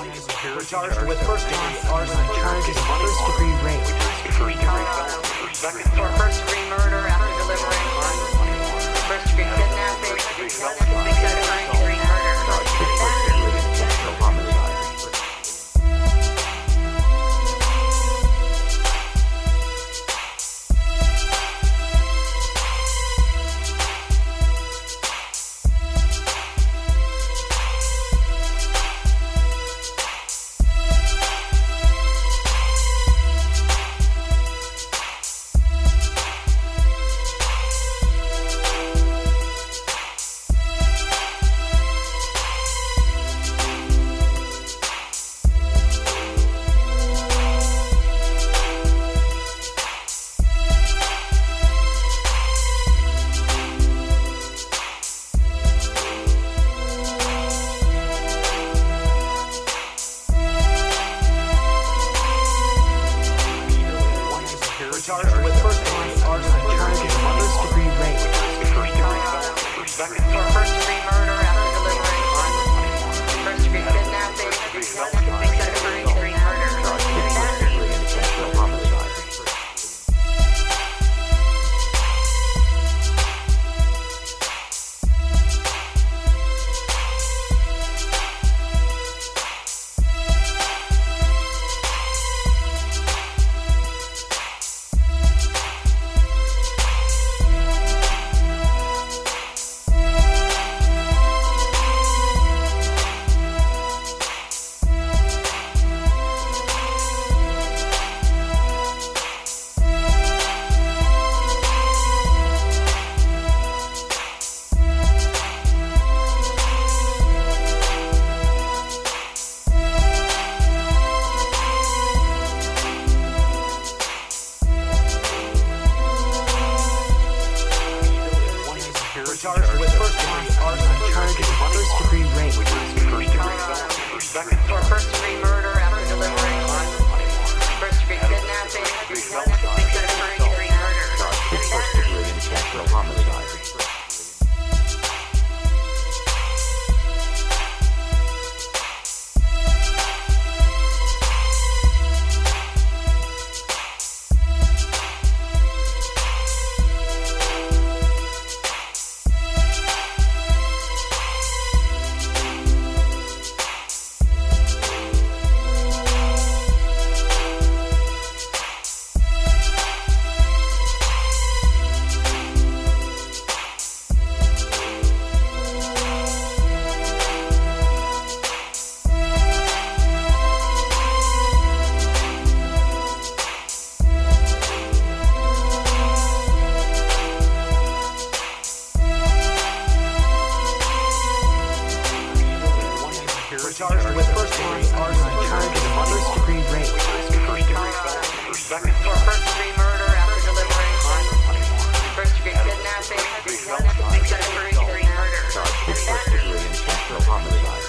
We're charged with first-degree arson. Charges of first-degree rape. For first-degree murder after delivering. First-degree kidnapping. Second-degree murder. Charged with first-degree arson. Charges of first-degree rape. For first-degree murder after delivering. First-degree kidnapping. Second-degree murder. Charged with first-degree arson. Charges of first-degree rape. For first-degree murder after delivering. First-degree kidnapping. Second-degree murder. Charged with first-degree arson. Charges of first-degree rape. For first-degree murder after delivering. First-degree kidnapping. Second-degree murder. Homicide.